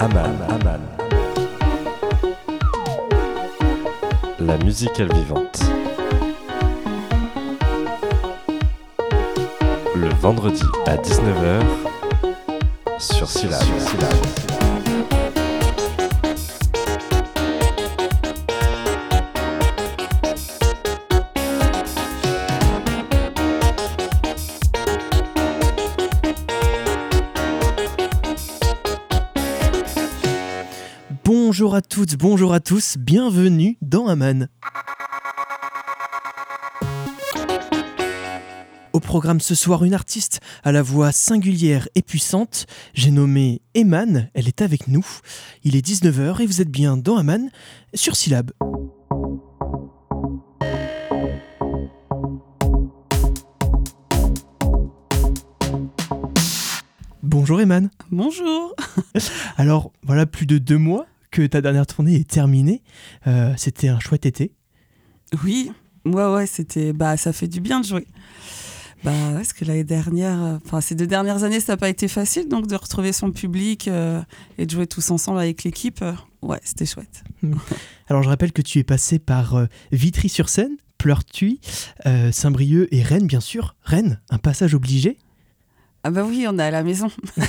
Aman. La musicale vivante. Le vendredi à 19h sur Syllab. Bonjour à toutes, bonjour à tous, bienvenue dans Aman. Au programme ce soir, une artiste à la voix singulière et puissante. J'ai nommé Eman, elle est avec nous. Il est 19h et vous êtes bien dans Aman sur Syllab. Bonjour Eman. Bonjour. Alors voilà, plus de 2 mois que ta dernière tournée est terminée. C'était un chouette été. Oui, ouais, c'était, ça fait du bien de jouer. Parce que l'année dernière, ces 2 dernières années, ça n'a pas été facile, donc de retrouver son public et de jouer tous ensemble avec l'équipe, c'était chouette. Alors je rappelle que tu es passé par Vitry-sur-Seine, Pleurtuis, Saint-Brieuc et Rennes, bien sûr. Rennes, un passage obligé. Ah bah oui, on est à la maison.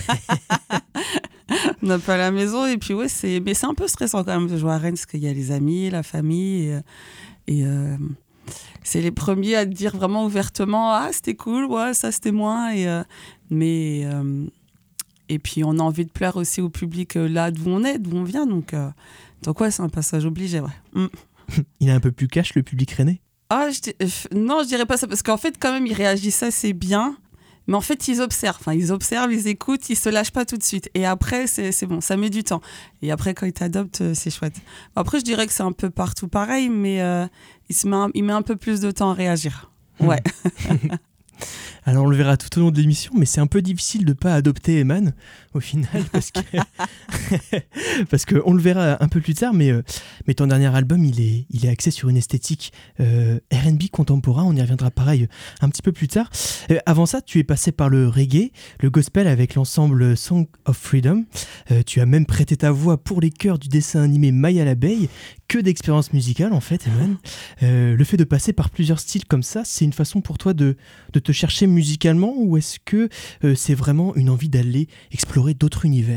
On n'a pas la maison et puis mais c'est un peu stressant quand même de jouer à Rennes parce qu'il y a les amis, la famille et c'est les premiers à te dire vraiment ouvertement c'était cool, ça c'était moins et puis on a envie de plaire aussi au public là d'où on vient donc c'est un passage obligé Il est un peu plus cash le public rennais. Non, je dirais pas ça parce qu'en fait quand même ils réagissent assez bien. Mais en fait, ils observent, ils écoutent, ils se lâchent pas tout de suite. Et après, c'est bon, ça met du temps. Et après, quand ils t'adoptent, c'est chouette. Après, je dirais que c'est un peu partout pareil, mais il met un peu plus de temps à réagir. Ouais. Alors, on le verra tout au long de l'émission, mais c'est un peu difficile de ne pas adopter Eman, au final, parce qu'on le verra un peu plus tard, mais ton dernier album, il est axé sur une esthétique R&B contemporain, on y reviendra pareil un petit peu plus tard. Avant ça, tu es passé par le reggae, le gospel avec l'ensemble Song of Freedom. Tu as même prêté ta voix pour les chœurs du dessin animé Maya l'abeille. Que d'expérience musicale en fait, Eman. Le fait de passer par plusieurs styles comme ça, c'est une façon pour toi de te chercher musicalement ou est-ce que c'est vraiment une envie d'aller explorer d'autres univers ?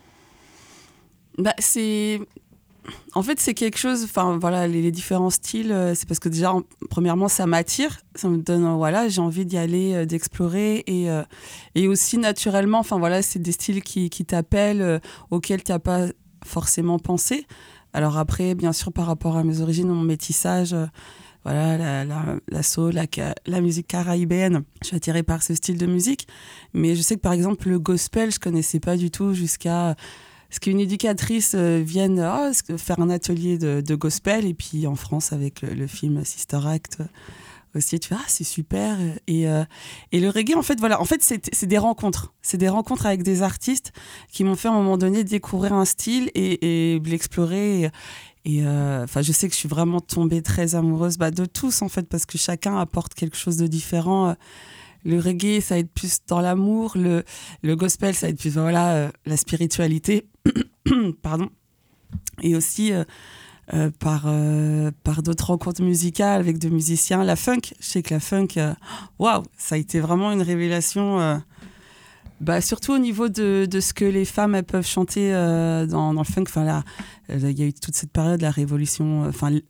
En fait, c'est quelque chose, les différents styles, c'est parce que déjà, premièrement, ça m'attire, ça me donne, j'ai envie d'y aller, d'explorer et aussi naturellement, c'est des styles qui t'appellent, auxquels tu n'as pas forcément pensé. Alors après, bien sûr, par rapport à mes origines, mon métissage, la soul, la musique caribéenne, je suis attirée par ce style de musique. Mais je sais que par exemple, le gospel, je connaissais pas du tout jusqu'à ce qu'une éducatrice vienne faire un atelier de gospel. Et puis en France, avec le film Sister Act aussi, tu fais c'est super. Et le reggae, en fait, c'est des rencontres. C'est des rencontres avec des artistes qui m'ont fait à un moment donné découvrir un style et l'explorer. Je sais que je suis vraiment tombée très amoureuse de tous, en fait, parce que chacun apporte quelque chose de différent. Le reggae, ça va être plus dans l'amour. Le gospel, ça va être plus la spiritualité. Pardon. Et aussi par d'autres rencontres musicales avec de musiciens. La funk, je sais que la funk, ça a été vraiment une révélation. Surtout au niveau de ce que les femmes elles peuvent chanter dans le funk. Il y a eu toute cette période, la révolution,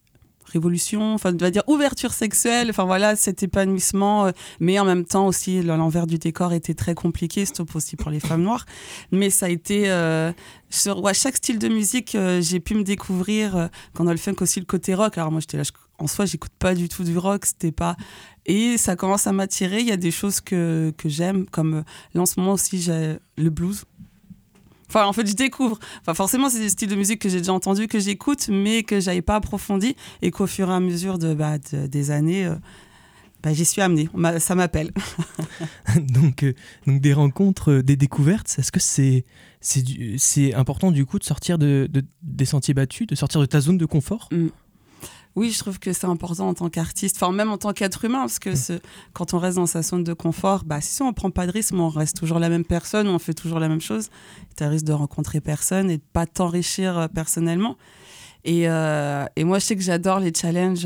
on va dire ouverture sexuelle, cet épanouissement, mais en même temps aussi l'envers du décor était très compliqué, surtout aussi pour les femmes noires. Mais ça a été sur chaque style de musique, j'ai pu me découvrir quand dans le funk aussi le côté rock. Alors moi j'étais là, en soi j'écoute pas du tout du rock, c'était pas, et ça commence à m'attirer. Il y a des choses que j'aime, comme là en ce moment aussi j'ai le blues. En fait, je découvre. Forcément, c'est des styles de musique que j'ai déjà entendus, que j'écoute, mais que j'avais pas approfondi et qu'au fur et à mesure des années, j'y suis amenée. Ça m'appelle. donc des rencontres, des découvertes. Est-ce que c'est important du coup de sortir des sentiers battus, de sortir de ta zone de confort ? Oui, je trouve que c'est important en tant qu'artiste, enfin même en tant qu'être humain, parce que quand on reste dans sa zone de confort, si on prend pas de risque, mais on reste toujours la même personne, on fait toujours la même chose, tu as risque de rencontrer personne et de pas t'enrichir personnellement. Et moi, je sais que j'adore les challenges,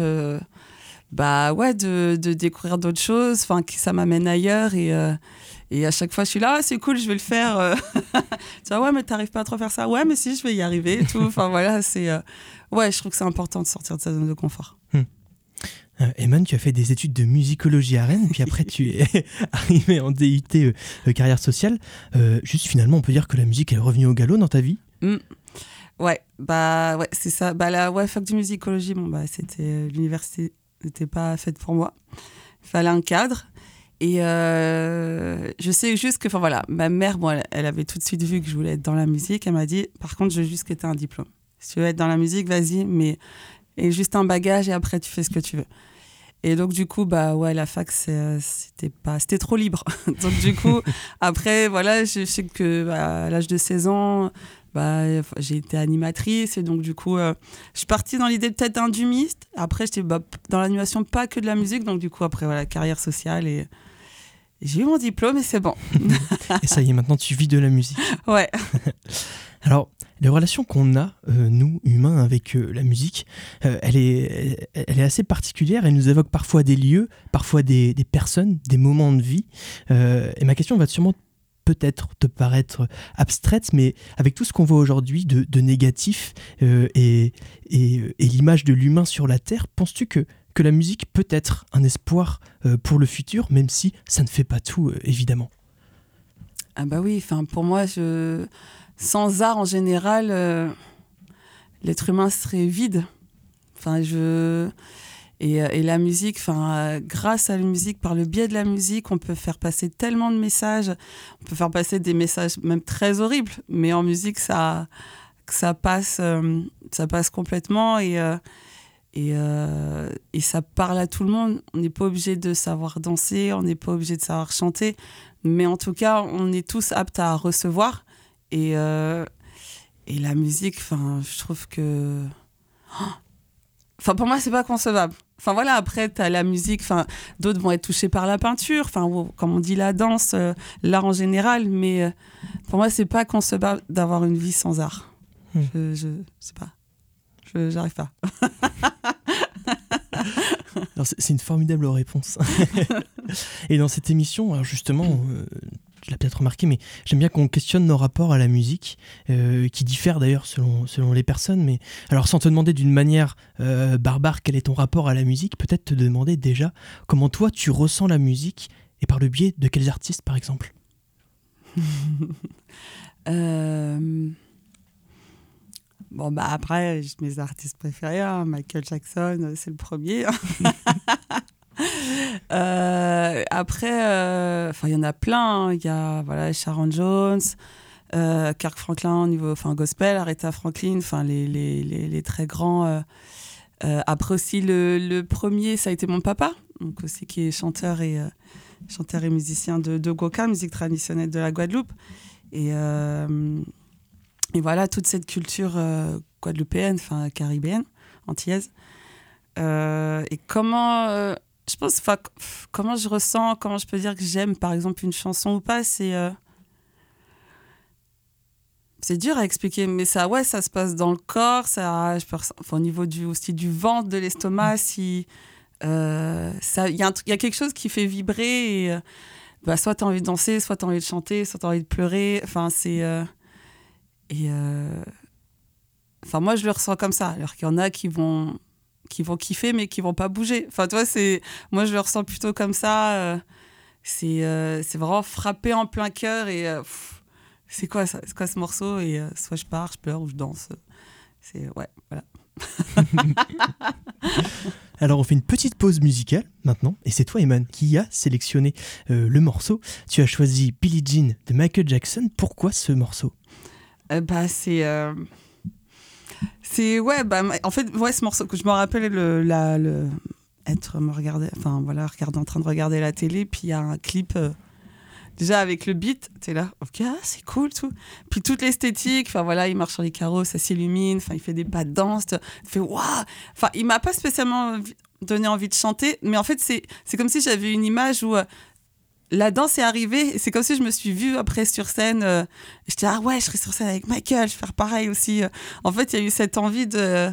de découvrir d'autres choses, enfin que ça m'amène ailleurs et à chaque fois, je suis là, c'est cool, je vais le faire. Tu vois, ouais, mais t'arrives pas à trop faire ça. Ouais, mais si, je vais y arriver et tout. Enfin voilà, je trouve que c'est important de sortir de sa zone de confort. Eman, tu as fait des études de musicologie à Rennes, puis après tu es arrivé en DUT carrière sociale. Juste finalement, on peut dire que la musique est revenue au galop dans ta vie. Ouais, c'est ça. Fac de musicologie, c'était l'université n'était pas faite pour moi. Il fallait un cadre. Et je sais juste que, ma mère, elle avait tout de suite vu que je voulais être dans la musique. Elle m'a dit, par contre, je veux juste que tu aies un diplôme. Si tu veux être dans la musique, vas-y, mais et juste un bagage et après, tu fais ce que tu veux. Et donc, du coup, la fac, c'était trop libre. Donc, du coup, après, je sais que à l'âge de 16 ans, j'ai été animatrice et donc du coup je suis partie dans l'idée peut-être d'un dumiste. Après j'étais dans l'animation, pas que de la musique, donc du coup après carrière sociale et j'ai eu mon diplôme et c'est bon. Et ça y est, maintenant tu vis de la musique. Ouais. Alors les relations qu'on a nous humains avec la musique, elle est assez particulière. Elle nous évoque parfois des lieux, parfois des personnes, des moments de vie, et ma question va sûrement peut-être te paraître abstraite, mais avec tout ce qu'on voit aujourd'hui de négatif et l'image de l'humain sur la Terre, penses-tu que la musique peut être un espoir pour le futur, même si ça ne fait pas tout, évidemment? Ah oui, pour moi, sans art en général, l'être humain serait vide. Et la musique, grâce à la musique, par le biais de la musique, on peut faire passer tellement de messages. On peut faire passer des messages même très horribles, mais en musique, ça passe complètement et ça parle à tout le monde. On n'est pas obligé de savoir danser, on n'est pas obligé de savoir chanter, mais en tout cas, on est tous aptes à recevoir. Et la musique, je trouve que... pour moi, c'est pas concevable. Après, t'as la musique, d'autres vont être touchés par la peinture, comme on dit, la danse, l'art en général, mais pour moi, c'est pas concevable d'avoir une vie sans art. Je sais pas. J'arrive pas. Alors, c'est une formidable réponse. Et dans cette émission, alors justement, tu l'as peut-être remarqué, mais j'aime bien qu'on questionne nos rapports à la musique, qui diffèrent d'ailleurs selon les personnes. Mais alors, sans te demander d'une manière barbare quel est ton rapport à la musique, peut-être te demander déjà comment toi tu ressens la musique et par le biais de quels artistes, par exemple. Après, j'ai mes artistes préférés, Michael Jackson, c'est le premier. Après, il y en a plein. Il y a Sharon Jones, Kirk Franklin au niveau gospel, Aretha Franklin, les très grands. Après aussi, le premier, ça a été mon papa, donc aussi qui est chanteur et musicien de Goka, musique traditionnelle de la Guadeloupe. Et voilà, toute cette culture guadeloupéenne, caribéenne, antillaise. Et comment... je pense, comment je ressens, comment je peux dire que j'aime, par exemple, une chanson ou pas, c'est dur à expliquer, mais ça se passe dans le corps, au niveau aussi du ventre, de l'estomac, il y a quelque chose qui fait vibrer, et soit tu as envie de danser, soit tu as envie de chanter, soit tu as envie de pleurer, moi, je le ressens comme ça, alors qu'il y en a qui vont kiffer mais qui vont pas bouger. Moi je le ressens plutôt comme ça. C'est vraiment frappé en plein cœur et c'est quoi ça, c'est quoi ce morceau, et soit je pars, je pleure ou je danse. Voilà. Alors on fait une petite pause musicale maintenant, et c'est toi Eman qui a sélectionné le morceau. Tu as choisi Billie Jean de Michael Jackson. Pourquoi ce morceau? Ce morceau que je me rappelle, regarder en train de regarder la télé, puis il y a un clip déjà avec le beat, t'es là, ok, c'est cool, tout. Puis toute l'esthétique, enfin voilà, il marche sur les carreaux, ça s'illumine, enfin il fait des pas de danse, tu fais waouh. Enfin, il m'a pas spécialement donné envie de chanter, mais en fait, c'est comme si j'avais une image où la danse est arrivée, et c'est comme si je me suis vue après sur scène. J'étais, ah ouais, je serais sur scène avec Michael, je vais faire pareil aussi. En fait, il y a eu cette envie de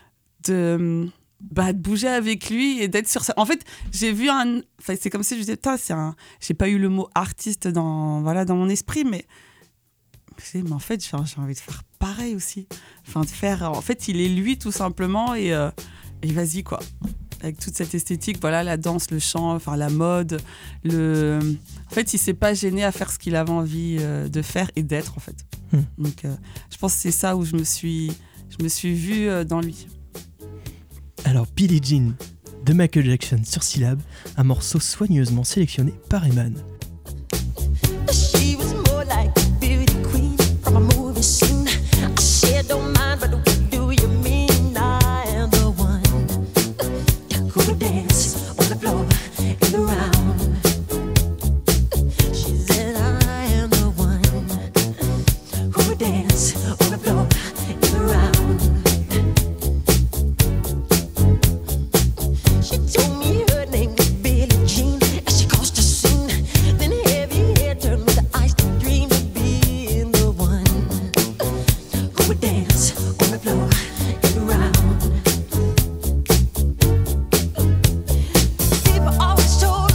bouger avec lui et d'être sur scène. En fait, j'ai vu c'est comme si je disais, putain, j'ai pas eu le mot artiste dans mon esprit, mais en fait, j'ai envie de faire pareil aussi. Enfin, en fait, il est lui tout simplement et vas-y quoi. Avec toute cette esthétique, voilà, la danse, le chant, enfin la mode, en fait, il s'est pas gêné à faire ce qu'il avait envie de faire et d'être en fait. Donc, je pense que c'est ça où je me suis vue dans lui. Alors, Billie Jean de Michael Jackson sur Syllab, un morceau soigneusement sélectionné par Eman. She was more like a beauty queen from a movie scene. I said, don't mind, but what do you mean? I am the one who would dance on the floor and around. She said, I am the one who would dance on the floor and around. She told me her name was Billie Jean as she caused a scene. Then heavy hair turned with the eyes that dreamed of being the one who would dance on the floor and around. People always told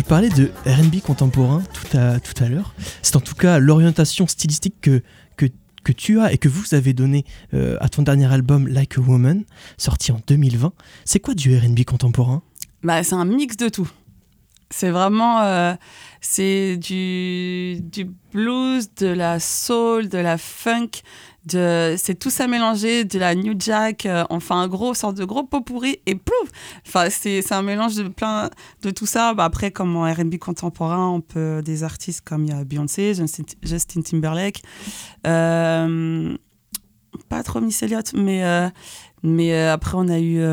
parlais de R&B contemporain tout à l'heure. C'est en tout cas l'orientation stylistique que tu as et que vous avez donné à ton dernier album Like a Woman, sorti en 2020. C'est quoi du R&B contemporain ? C'est un mix de tout. C'est vraiment c'est du blues, de la soul, de la funk, c'est tout ça mélangé, de la new jack, enfin sorte de gros pot-pourri et plouf. Enfin c'est un mélange de plein de tout ça. Après comme en R&B contemporain, on peut des artistes comme il y a Beyoncé, Justin Timberlake, pas trop Miss Elliott, mais après on a eu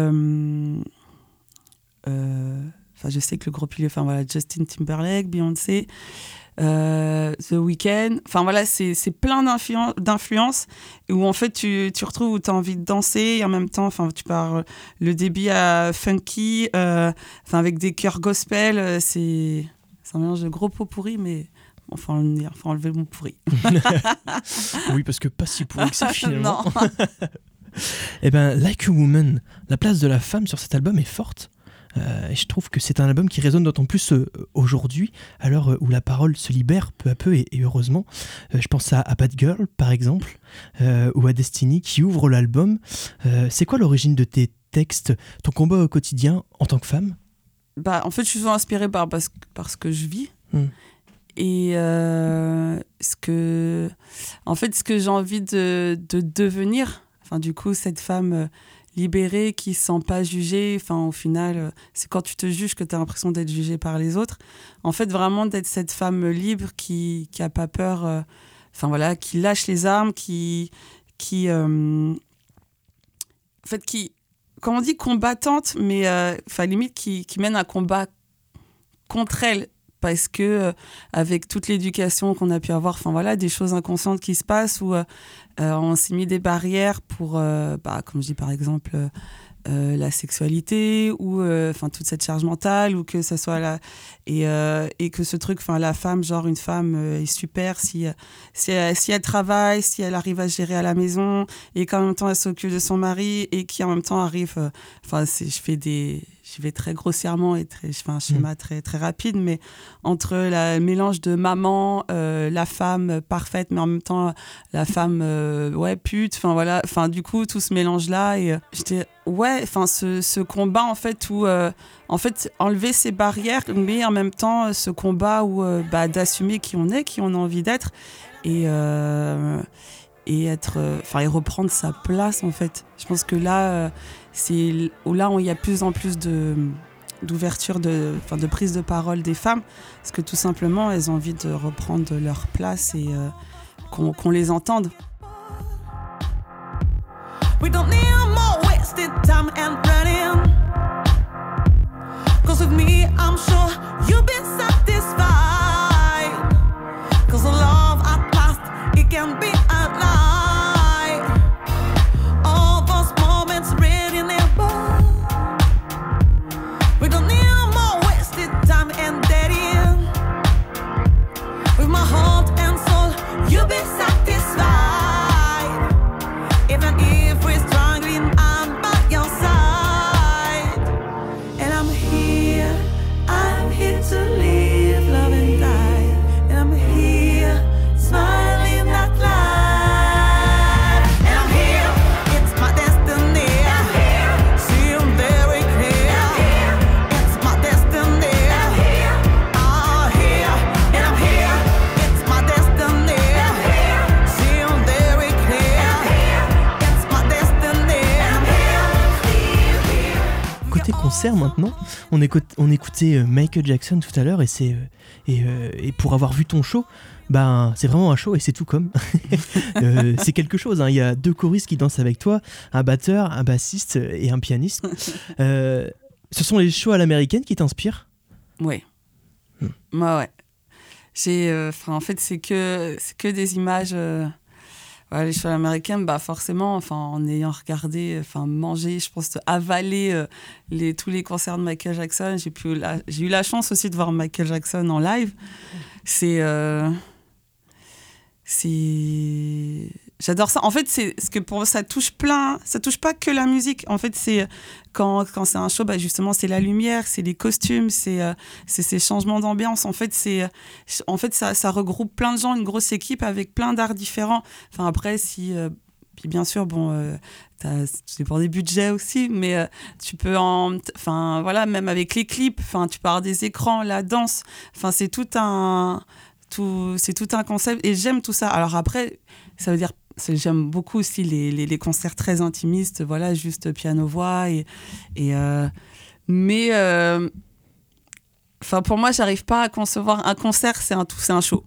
je sais que le gros pilier, Justin Timberlake, Beyoncé, The Weeknd, c'est plein d'influences où en fait tu retrouves où tu as envie de danser et en même temps tu pars le débit à funky, avec des chœurs gospel, c'est un mélange de gros pot pourri, mais faut enlever le mot pourri. Oui, parce que pas si pourri que ça finalement. Non. Eh ben, Like a Woman, la place de la femme sur cet album est forte. Et je trouve que c'est un album qui résonne d'autant plus aujourd'hui, à l'heure où la parole se libère peu à peu et heureusement. Je pense à Bad Girl, par exemple, ou à Destiny, qui ouvre l'album. C'est quoi l'origine de tes textes, ton combat au quotidien en tant que femme ? En fait, je suis souvent inspirée par ce que je vis. Et ce que j'ai envie de devenir, du coup, cette femme... libérée, qui ne se sent pas jugée. Au final, c'est quand tu te juges que tu as l'impression d'être jugée par les autres. En fait, vraiment d'être cette femme libre qui n'a pas peur, qui lâche les armes, comme on dit, combattante, mais limite qui mène un combat contre elle. Parce que avec toute l'éducation qu'on a pu avoir, des choses inconscientes qui se passent où on s'est mis des barrières pour, comme je dis par exemple, la sexualité ou toute cette charge mentale, ou que ça soit et que ce truc, la femme, genre une femme est super si elle travaille, si elle arrive à gérer à la maison et qu'en même temps elle s'occupe de son mari et qui en même temps arrive, je vais très grossièrement et je fais un schéma très, très rapide, mais entre le mélange de maman, la femme parfaite, mais en même temps la femme pute, du coup tout ce mélange-là, et j'étais ce combat en fait où enlever ces barrières, mais en même temps ce combat où d'assumer qui on est, qui on a envie d'être, et être et reprendre sa place en fait. Je pense que là c'est là où il y a plus en plus d'ouverture, de prise de parole des femmes, parce que tout simplement elles ont envie de reprendre leur place et qu'on les entende. We don't need more wasted time and running. 'Cause with me, I'm sure you've been satisfied. 'Cause the love at last, it can be a lie. All those moments really never. We don't need more wasted time and dead end. With my heart and soul, you'll be satisfied. Even if we're struggling, I'm by your side. And I'm here to live, love and die. And I'm here, smiling that life. And I'm here, it's my destiny. I'm here, see I'm very clear. I'm here, it's my destiny. I'm here, here. And I'm here, it's my destiny. I'm here, see I'm very clear. I'm here, it's my destiny. I'm here. Côté concert maintenant, on écoutait Michael Jackson tout à l'heure et pour avoir vu ton show, c'est vraiment un show et c'est tout comme. C'est quelque chose, hein. Il y a 2 choristes qui dansent avec toi, un batteur, un bassiste et un pianiste. Ce sont les shows à l'américaine qui t'inspirent ? Oui. Ouais. En fait, c'est que des images. Les shows américaines, forcément, en ayant regardé, mangé, je pense, avaler tous les concerts de Michael Jackson, j'ai eu la chance aussi de voir Michael Jackson en live. Je J'adore ça. En fait, c'est ce que ça touche pas que la musique. En fait, c'est quand c'est un show, justement, c'est la lumière, c'est les costumes, c'est ces changements d'ambiance. En fait, ça regroupe plein de gens, une grosse équipe avec plein d'arts différents. Enfin, après, puis bien sûr, c'est pour des budgets aussi, mais tu peux même avec les clips, tu peux avoir des écrans, la danse. Enfin, c'est tout un concept et j'aime tout ça. Alors après, ça veut dire j'aime beaucoup aussi les concerts très intimistes, voilà, juste piano-voix mais pour moi, j'arrive pas à concevoir un concert, c'est un show.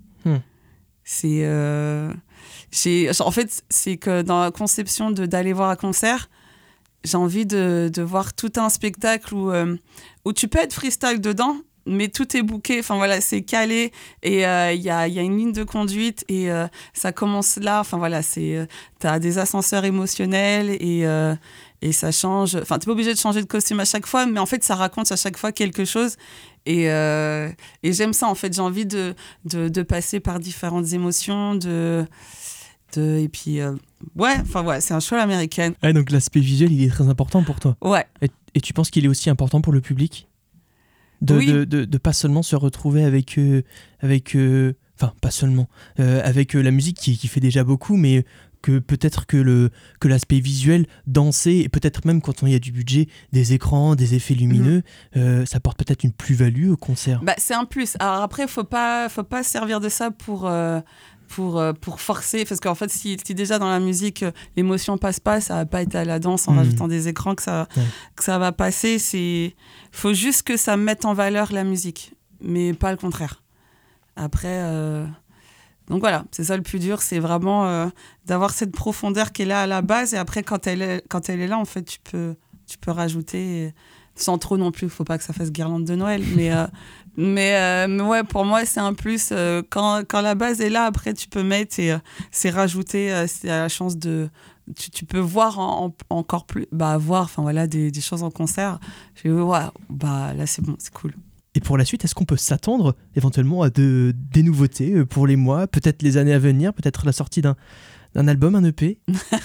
En fait, c'est que dans la conception d'aller voir un concert, j'ai envie de voir tout un spectacle où tu peux être freestyle dedans, mais tout est booké, c'est calé et il y a une ligne de conduite et ça commence là, t'as des ascenseurs émotionnels et ça change, t'es pas obligé de changer de costume à chaque fois, mais en fait ça raconte à chaque fois quelque chose et j'aime ça en fait, j'ai envie de passer par différentes émotions, et puis c'est un show à l'américaine. Ouais, donc l'aspect visuel il est très important pour toi. Ouais. Et tu penses qu'il est aussi important pour le public de pas seulement se retrouver avec pas seulement avec la musique qui fait déjà beaucoup, mais que peut-être que l'aspect visuel, danser, et peut-être même quand il y a du budget, des écrans, des effets lumineux, ça porte peut-être une plus-value au concert. C'est un plus. Alors après, faut pas se servir de ça pour forcer, parce qu'en fait, si déjà dans la musique, l'émotion passe pas, ça va pas être à la danse en rajoutant des écrans que ça va passer. Faut juste que ça mette en valeur la musique, mais pas le contraire. Après, donc voilà, c'est ça le plus dur, c'est vraiment d'avoir cette profondeur qui est là à la base, et après quand elle est là, en fait, tu peux rajouter sans trop non plus, faut pas que ça fasse guirlande de Noël, mais ouais, pour moi c'est un plus, quand la base est là, après tu peux mettre et c'est rajouter, c'est la chance de tu peux voir encore plus, voir des choses en concert. Je dis là c'est bon, c'est cool. Et pour la suite, est-ce qu'on peut s'attendre éventuellement à des nouveautés pour les mois, peut-être les années à venir, peut-être la sortie d'un album, un EP?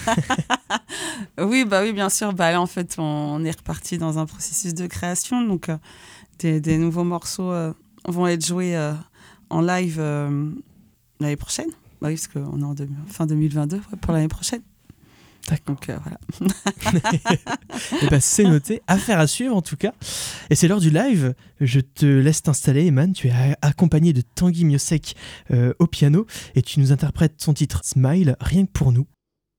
Oui, bien sûr. Là, en fait, on est reparti dans un processus de création. Donc, des nouveaux morceaux vont être joués en live l'année prochaine. Oui, parce qu'on est en fin 2022 pour l'année prochaine. D'accord. Donc, voilà. Et c'est noté. Affaire à suivre, en tout cas. Et c'est l'heure du live. Je te laisse t'installer, Eman. Tu es accompagné de Tanguy Miosek au piano et tu nous interprètes son titre Smile, rien que pour nous.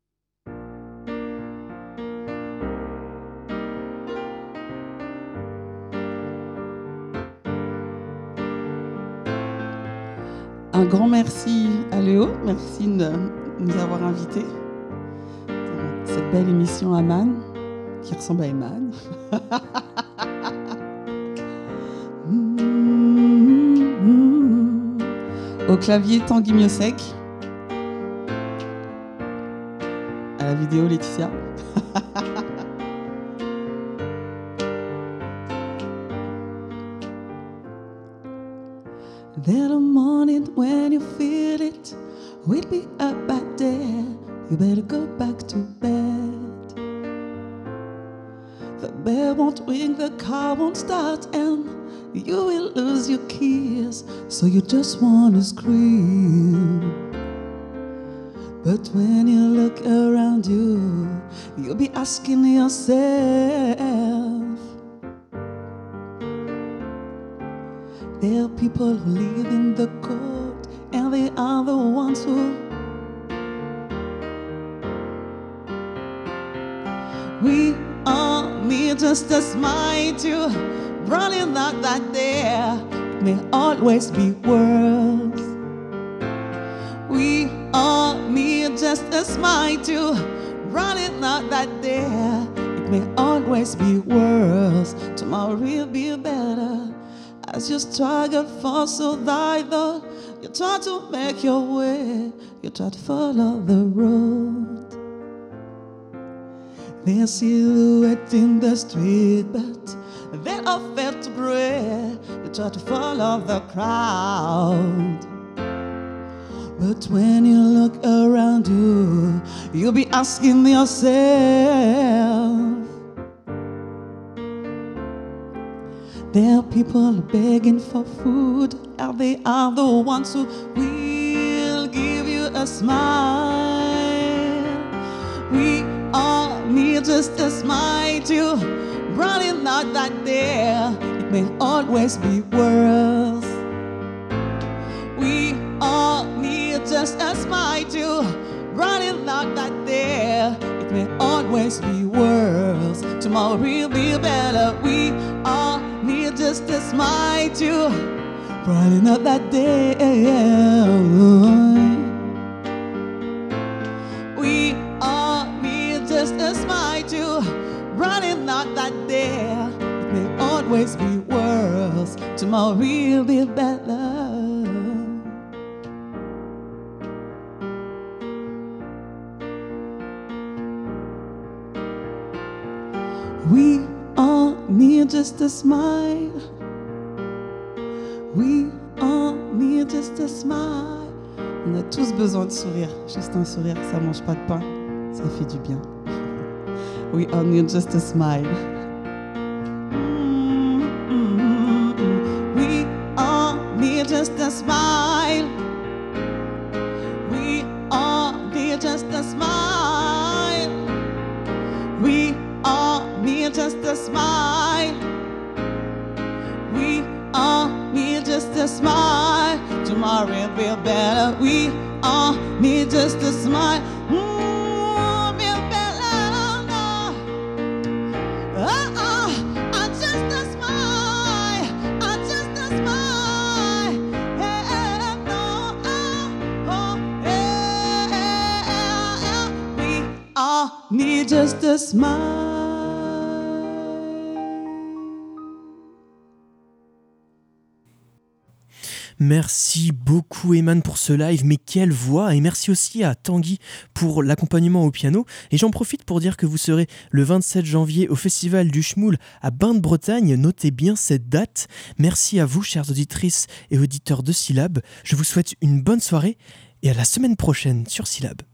Un grand merci à Léo. Merci de nous avoir invités. Cette belle émission Aman, qui ressemble à Eman. Au clavier, Tanguy Miosek. À la vidéo, Laetitia. That morning when you feel it, we'll be up back there. You better go back to bed. The bell won't ring, the car won't start, and you will lose your keys, so you just wanna scream. But when you look around you, you'll be asking yourself, there are people who live in the cold, and they are the ones who we all need just a smile to running out that there. It may always be worse. We all need just a smile to running out that there. It may always be worse. Tomorrow will be better. As you struggle for survival, you try to make your way. You try to follow the road. There's silhouettes in the street, but they are fed to breath. You try to follow the crowd, But when you look around you, you'll be asking yourself, there are people begging for food, and they are the ones who will give you a smile. We all need just a smile to running out that there. It may always be worse. We all need just a smile to running out that there. It may always be worse. Tomorrow will be better. We all need just a smile to running out that day. We all need just a smile to running out that day. It may always be worse. Tomorrow will be better. We all need just a smile. We all need just a smile. On a tous besoin de sourire. Juste un sourire, ça mange pas de pain. Ça fait du bien. We all need just a smile. We all need just a smile. We all need just a smile. We all need just a smile. We all need just a smile. Tomorrow will be better. We all need just a smile. Feel better, no. Just a smile. Just a smile. Yeah, no, we all need just a smile. Merci beaucoup Eman pour ce live, mais quelle voix! Et merci aussi à Tanguy pour l'accompagnement au piano. Et j'en profite pour dire que vous serez le 27 janvier au Festival du Schmoul à Bain-de-Bretagne. Notez bien cette date. Merci à vous, chères auditrices et auditeurs de Syllab. Je vous souhaite une bonne soirée et à la semaine prochaine sur Syllab.